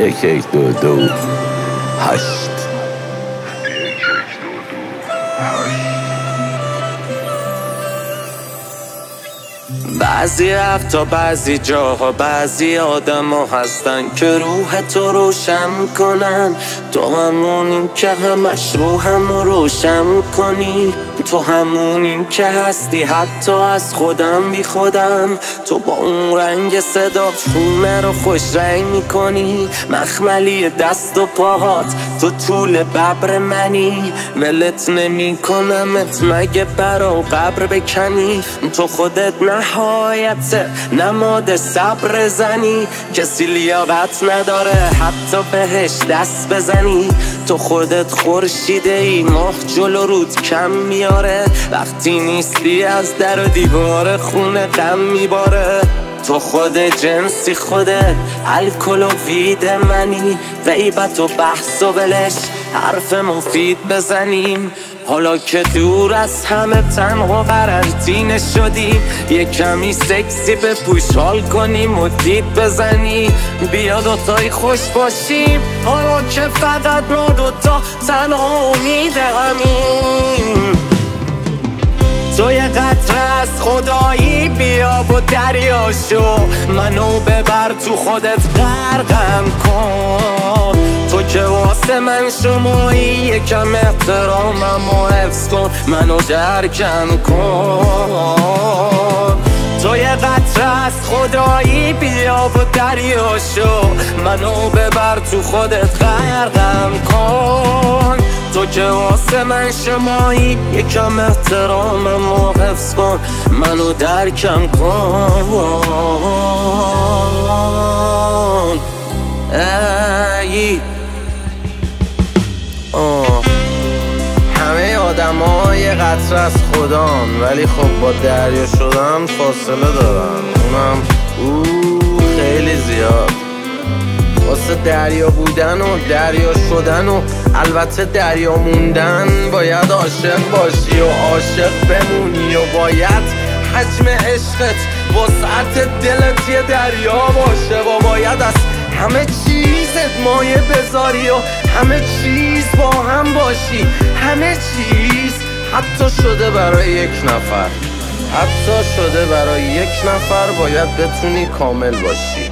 8 بعضی رفتا بعضی جاها بعضی آدم ها هستن که روح تو روشن کنن. تو همونی که همش روحم رو روشن کنی. تو همونی که هستی حتی از خودم بی خودم. تو با اون رنگ صدا خونه رو خوش رنگ میکنی. مخملی دست و پاهات تو طول ببر منی. ولت نمی کنمت مگه برا قبر بکنی. تو خودت نهایت نماد صبر زنی. کسی لیاقت نداره حتی بهش دست بزنی. تو خودت خورشیده ای ماه جلو رود کم میاره. وقتی نیستی از در و دیوار خونه غم میباره. تو خود جنسی خودت الکل و وید منی. غیبت و بحث و بلش حرف مفید بزنیم. حالا که دور از همه تنها قرنطینه شدیم. یه کمی سکسی به پوش حال کنیم و دید بزنی. بیا دوتایی خوش باشیم حالا که فقط ما دوتا تنها امید همیم. تو یه قطره از خدایی بیا و دریا شو. منو ببر تو خودت غرقم کن. تو که واسه من شمایی یکم احترامم و حفظ کن. منو درکم کن. تو یه قطره از خدایی بیا و دریا شو. منو ببر تو خودت غرقم کن. تو که واسه من شمایی یکم احترامم و حفظ کن. منو درکم کن. ای همه آدم ها یه قطره از خدان. ولی خب با دریا شدن فاصله دارن. اونم خیلی زیاد. واسه دریا بودن و دریا شدن و البته دریا موندن باید عاشق باشی و عاشق بمونی. و باید حجم عشقت وسعت دلت یه دریا باشه. و باید از همه چیزت مایه بذاری و همه چیز با هم باشی. همه چیز حتی شده برای یک نفر. حتی شده برای یک نفر باید بتونی کامل باشی.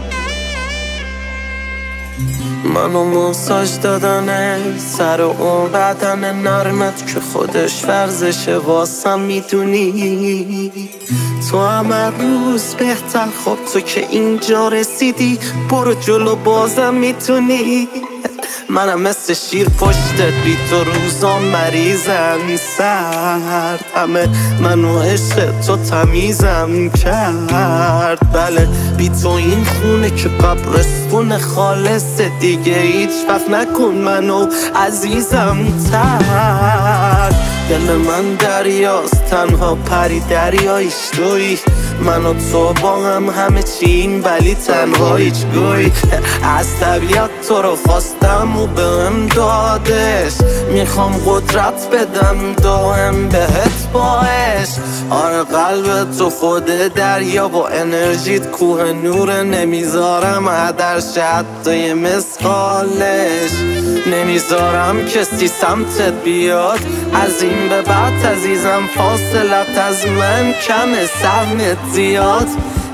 منو ماساژ دادن سر و اون بدن نرمت که خودش ورزشه واسم میدونی. تو همه روز بهتر. خب تو که اینجا رسیدی برو جلو بازم میتونی. منم مثل شیر پشتت بی تو روزا مریضم سرد. همه منو عشق تو تمیزم کرد. بله بی تو این خونه که قبرستون خالص دیگه هیچ وقت نکن منو عزیزم تر. دل من دریاست تنها پری دریایش توی. من و تو با هم همه چیم ولی تنها هیچ گوی. از طبیعت تو رو خواستم و بهم دادش. میخوام قدرت بدم دائم بهت باش. آره قلب تو خود دریا با انرژیت کوه نور. نمیذارم عدرش حتی یه مثقالش. نمیذارم کسی سمتت بیاد. از این به بعد عزیزم فاصلت از من کم سهمت زیاد.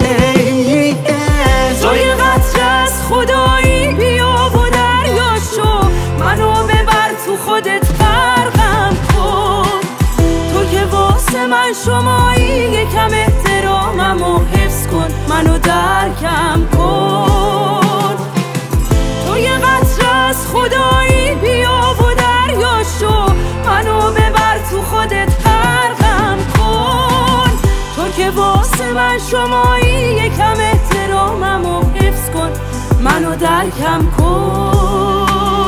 تو یه قطره از خدایی بیا و دریا شو. منو ببر تو خودت غرقم کن. تو که واسه من شمایی یکم احترامم و حفظ کن. منو درکم کن. تو یه قطره از خدایی بیا و دریا شو. منو ببر تو خودت غرقم کن. تو که واسه من شمایی یکم احترامم و حفظ کن. منو درکم کن.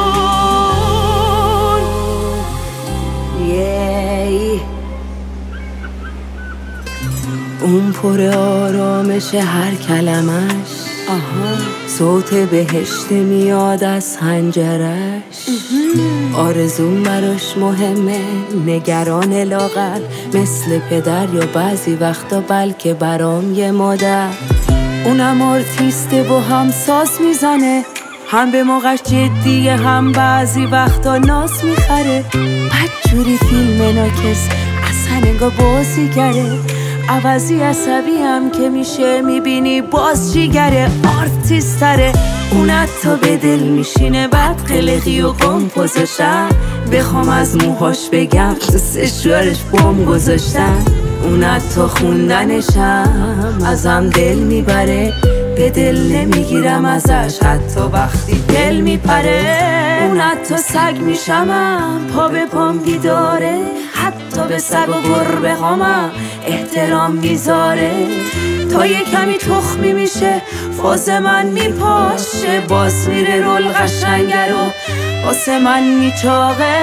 اون پر آرامش هر کلمش. صوت بهشت میاد از حنجرش. آرزوم براش مهمه نگران لاغر. مثل پدر یا بعضی وقتا بلکه برام یه مادر. اونم آرتیسته و هم ساز میزنه. هم به موقعش جدیه هم بعضی وقتا ناس میخره. بدجوری فیلم ناکس اصلا انگار بازیگره. عوضی عصبی هم که میشه میبینی باز جیگره. آرتیستره اون حتی به دل میشینه. بعد قلقی و قم گذاشتن بخوام از موهاش بگم تو سشوارش بام گذاشتن. اون حتی خوندنشم ازم دل میبره. به دل نمیگیرم ازش حتی وقتی دل میپره. اون حتی سگ میشمم پا به پام بیداره. حتی به سگ و گربه هامم احترام میذاره. تا یه کمی تخمی میشه فاز من میپاشه. باز میره رول قشنگه رو واسه من میچاقه.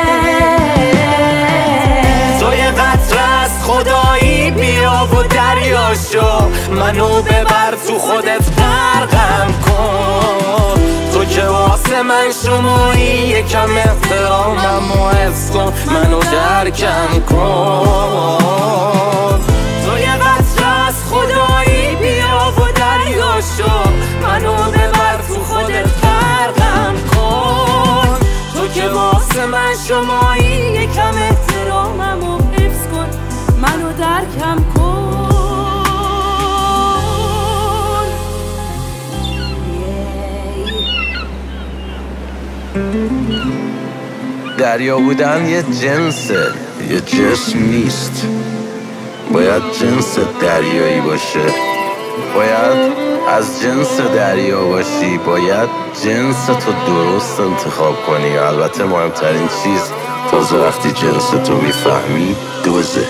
تو یه قطره از خدایی بیا و دریاشو منو ببر تو خودت غرقم کن. تو که واسه من شمایی یکم احترامم و حفظ کن منو درکم کن. تو یه قطره از خدایی بیا و دریاشو منو ببر تو خودت غرقم کن. تو که واسه من شمایی یکم احترامم و حفظ کن منو درکم کن. دریا بودن یه جنسه یه جسم نیست. باید جنس دریایی باشه. باید از جنس دریا باشی. باید جنس تو درست انتخاب کنی. البته مهمترین چیز تازه وقتی جنس تو میفهمی دوزه.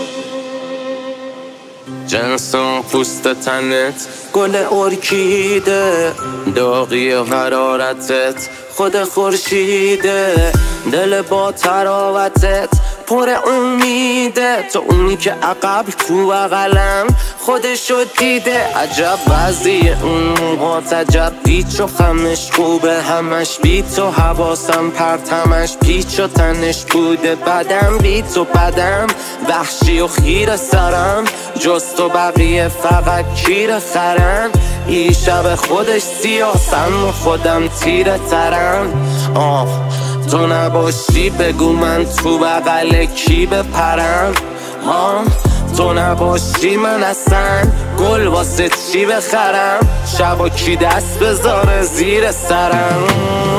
جنس اون پوست تنت گل ارکیده. داغی و حرارتت خود خورشیده. دل با تراوتت پر امیده. تو اونی که عقب تو بغلم خودشو دیده. عجب وضعی اون موهات عجب پیچ و خمش خوبه. همش بی تو حواسم پرتمش پیچ و تنش بوده. بدم بی تو بدم وحشی و خیر سرم. جز تو بقیه فقط کیر خرن. این شب خودش سیاسم و خودم تیره ترم. تو نباشی بگو من تو بغل کی بپرم. تو نباشی من اصلا گل واسه چی بخرم. شبا کی دست بذاره زیر سرم.